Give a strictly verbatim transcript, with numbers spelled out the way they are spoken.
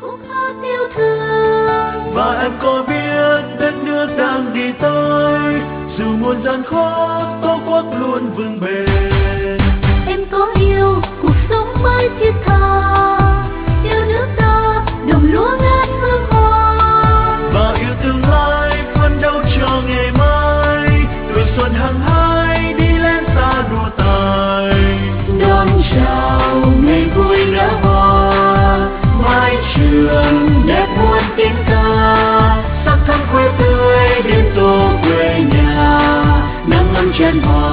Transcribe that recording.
khúc hát yêu thương. Và em có biết đất nước đang đi tới, dù muôn gian khó tổ quốc luôn vững bền. Em có yêu cuộc sống mới thiết tha, yêu nước ta đồng lúa ngát hương hoa, và yêu tương lai phấn đấu cho ngày mai, tuổi xuân hăng hái đi lên xa đua tài. đón chào ngày vui nở hoa, mái trường đẹp muôn tiếng ca, sắc thắm quê tươi đêm tô quê nhà, nắng ấm chân hoa